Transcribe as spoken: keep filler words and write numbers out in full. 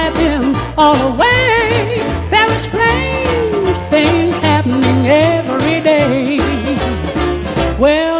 drive them all away. There are strange things happening every day. Well,